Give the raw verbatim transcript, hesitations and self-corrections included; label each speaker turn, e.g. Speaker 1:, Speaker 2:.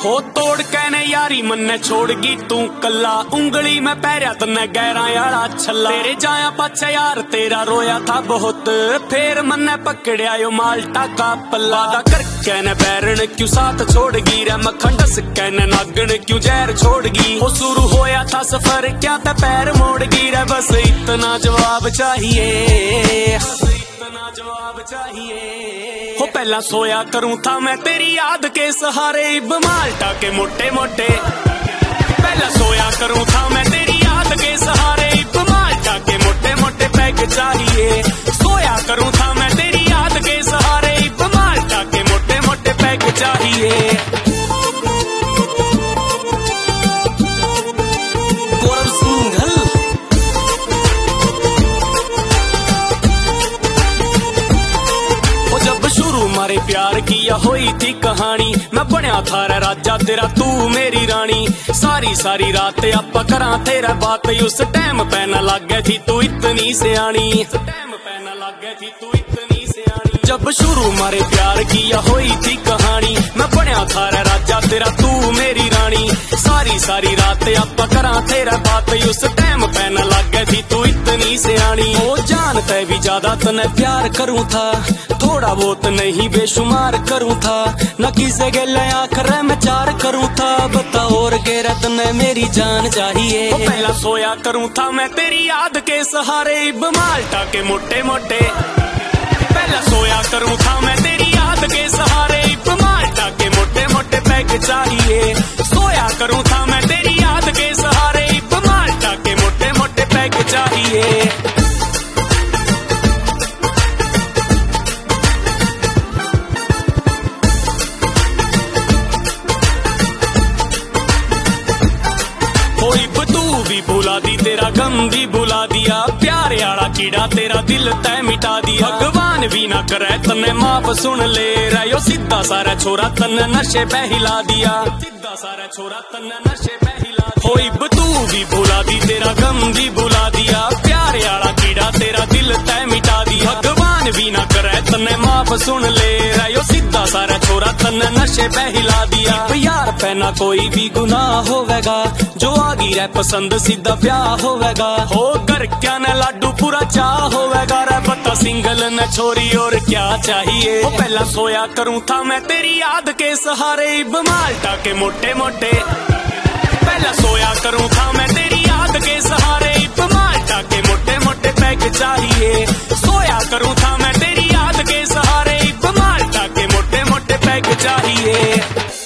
Speaker 1: हो तोड़ कहने यारी मन्ने छोड़गी तू कल्ला, उंगली में पैरिया तन्ने गहरा यारा छल्ला। तेरे जाया पाछे यार तेरा रोया था बहुत, फिर मन्ने पकड़िया यो माल्टा का पल्ला। दा कर कहने बैरन क्यों साथ छोड़गी रे, मक्खन डस कहने नागन क्यों जहर छोड़गी। हो शुरू होया था सफर क्या ते पैर मोड़गी रे, बस इतना जवाब चाहिए, इतना जवाब चाहिए। हो पहला सोया करूं था मैं तेरी याद के सहारे, इब माल्टा के मोटे मोटे। पहला सोया करूं था मैं तेरी याद के सहारे, इब माल्टा के मोटे मोटे पैग चाहिए। सोया करूं था मैं तेरी याद के सहारे, इब माल्टा के मोटे मोटे पैग चाहिए। मारे प्यार की या हुई थी कहानी, मैं बनया था रे राजा तेरा तू मेरी रानी। सारी सारी रात आपा करा तेरा बात, उस टाइम पैना लग गई थी तू इतनी सियानी, उस टाइम पैना लग गई थी तू इतनी सियानी। जब शुरू मारे प्यार की या हुई थी कहानी, मैं बनया था रे राजा तेरा तू मेरी रानी। सारी सारी रात आपा करा तेरा बात, उस टाइम पैना लग गई थी तू इतनी सियानी। ओ जानते भी ज्यादा तने प्यार करूं था, थोड़ा बहुत नहीं बेशुमार करूं था। न किसे गले आखिर मैं चार करूं था, बता और गैरत ने मेरी जान चाहिए। तो पहला सोया करूं था मैं तेरी याद के सहारे, इब माल्टा के मोटे मोटे। पहला सोया करूं था मैं तेरी याद के सहारे, इब माल्टा के मोटे मोटे पैग चाहिए। सोया करूं था मैं तेरी याद के सहारे, इब माल्टा के मोटे मोटे पैग चाहिए। भुला दी तेरा गम भी भुला दिया, प्यारे आला कीड़ा तेरा दिल तय मिटा दिया। भगवान भी ना करे तन्ने माफ सुन ले रहो, सीधा सारा छोरा तन्ने नशे पे हिला दिया, सीधा सारा छोरा तन्ने नशे पे हिला दिया। होई तू भी भुला दी तेरा गम भी भुला दिया, प्यारे आला कीड़ा तेरा दिल तय मिटा दिया। भगवान भी ना करे तन्ने माफ सुन ले रहो, सीधा सारा छोरा तन्ने नशे पे हिला दिया। यार पहना कोई भी गुनाह होवेगा, जो आगी रे पसंद सीधा ब्याह होवेगा। हो घर क्या न लाडू पूरा चाह होवेगा रे, पता सिंगल न छोरी और क्या चाहिए। वो पहला सोया करूं था मैं तेरी याद के सहारे, इब माल्टा के मोटे मोटे। पहला सोया करूं था मैं तेरी याद के सहारे, इब माल्टा के मोटे मोटे पैग चाहिए। सोया करूं था मैं तेरी याद के सहारे, इब माल्टा के मोटे मोटे पैग चाहिए।